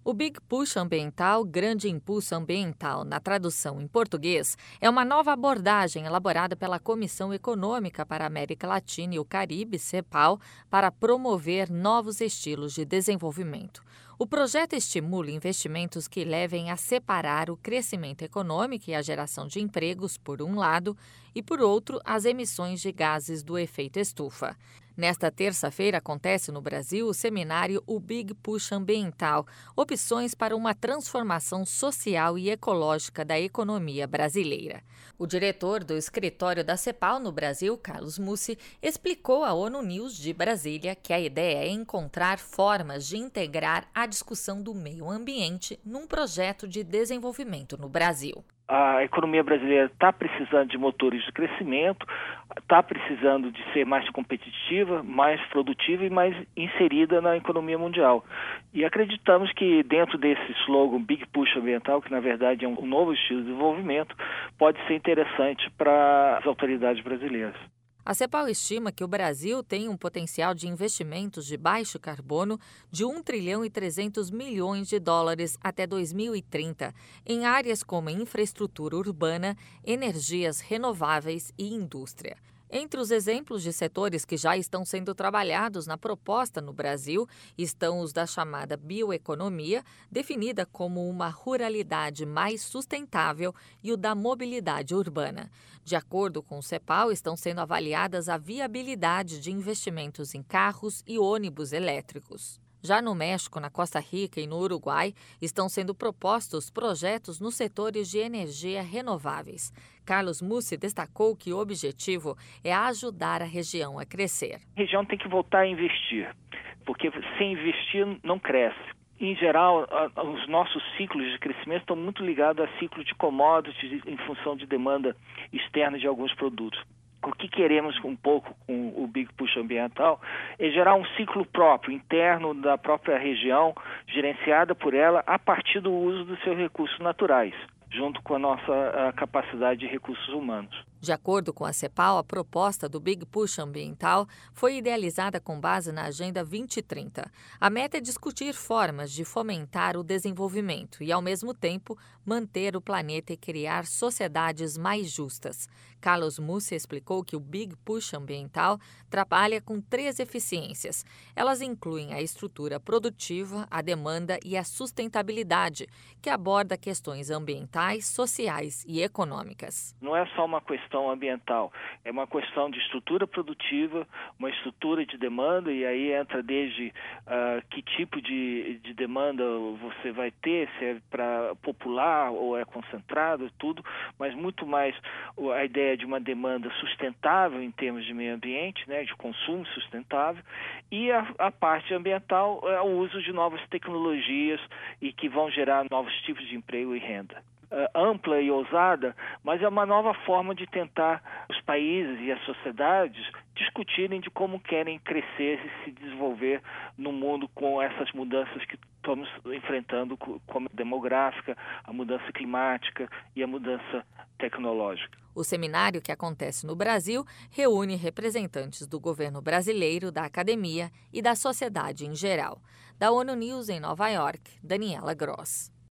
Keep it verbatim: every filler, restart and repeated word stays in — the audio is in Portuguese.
O Big Push Ambiental, Grande Impulso Ambiental, na tradução em português, é uma nova abordagem elaborada pela Comissão Econômica para a América Latina e o Caribe, CEPAL, para promover novos estilos de desenvolvimento. O projeto estimula investimentos que levem a separar o crescimento econômico e a geração de empregos, por um lado, e, por outro, as emissões de gases do efeito estufa. Nesta terça-feira acontece no Brasil o seminário O Big Push Ambiental, opções para uma transformação social e ecológica da economia brasileira. O diretor do escritório da CEPAL no Brasil, Carlos Mussi, explicou à ONU News de Brasília que a ideia é encontrar formas de integrar a discussão do meio ambiente num projeto de desenvolvimento no Brasil. A economia brasileira está precisando de motores de crescimento, está precisando de ser mais competitiva, mais produtiva e mais inserida na economia mundial. E acreditamos que dentro desse slogan Big Push Ambiental, que na verdade é um novo estilo de desenvolvimento, pode ser interessante para as autoridades brasileiras. A CEPAL estima que o Brasil tem um potencial de investimentos de baixo carbono de um trilhão e trezentos milhões de dólares até dois mil e trinta, em áreas como infraestrutura urbana, energias renováveis e indústria. Entre os exemplos de setores que já estão sendo trabalhados na proposta no Brasil estão os da chamada bioeconomia, definida como uma ruralidade mais sustentável, e o da mobilidade urbana. De acordo com o CEPAL, estão sendo avaliadas a viabilidade de investimentos em carros e ônibus elétricos. Já no México, na Costa Rica e no Uruguai, estão sendo propostos projetos nos setores de energia renováveis. Carlos Mussi destacou que o objetivo é ajudar a região a crescer. A região tem que voltar a investir, porque sem investir não cresce. Em geral, os nossos ciclos de crescimento estão muito ligados a ciclos de commodities em função de demanda externa de alguns produtos. O que queremos um pouco com o Big Push Ambiental é gerar um ciclo próprio, interno da própria região, gerenciada por ela a partir do uso dos seus recursos naturais, junto com a nossa a capacidade de recursos humanos. De acordo com a CEPAL, a proposta do Big Push Ambiental foi idealizada com base na Agenda vinte trinta. A meta é discutir formas de fomentar o desenvolvimento e, ao mesmo tempo, manter o planeta e criar sociedades mais justas. Carlos Mussi explicou que o Big Push Ambiental trabalha com três eficiências. Elas incluem a estrutura produtiva, a demanda e a sustentabilidade, que aborda questões ambientais, sociais e econômicas. Não é só uma questão ambiental, é uma questão de estrutura produtiva, uma estrutura de demanda, e aí entra desde uh, que tipo de, de demanda você vai ter, se é para popular ou é concentrado, tudo, mas muito mais a ideia de uma demanda sustentável em termos de meio ambiente, né, de consumo sustentável, e a, a parte ambiental é o uso de novas tecnologias e que vão gerar novos tipos de emprego e renda. Uh, ampla e ousada, mas é uma nova forma de tentar os países e as sociedades discutirem de como querem crescer e se desenvolver no mundo com essas mudanças que estamos enfrentando, como a demográfica, a mudança climática e a mudança tecnológica. O seminário, que acontece no Brasil, reúne representantes do governo brasileiro, da academia e da sociedade em geral. Da ONU News em Nova York, Daniela Gross.